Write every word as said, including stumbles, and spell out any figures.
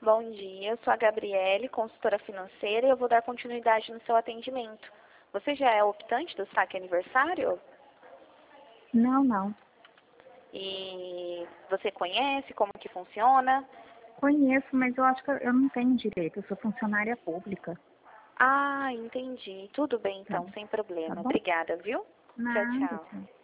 Bom dia, eu sou a Gabriele, consultora financeira, e eu vou dar continuidade no seu atendimento. Você já é optante do saque aniversário? Não, não. E você conhece como que funciona? Conheço, mas eu acho que eu não tenho direito. Eu sou funcionária pública. Ah, entendi. Tudo bem Tá, então, sem tá problema. bom? Obrigada, viu? Tchau, Nada, tchau. tchau.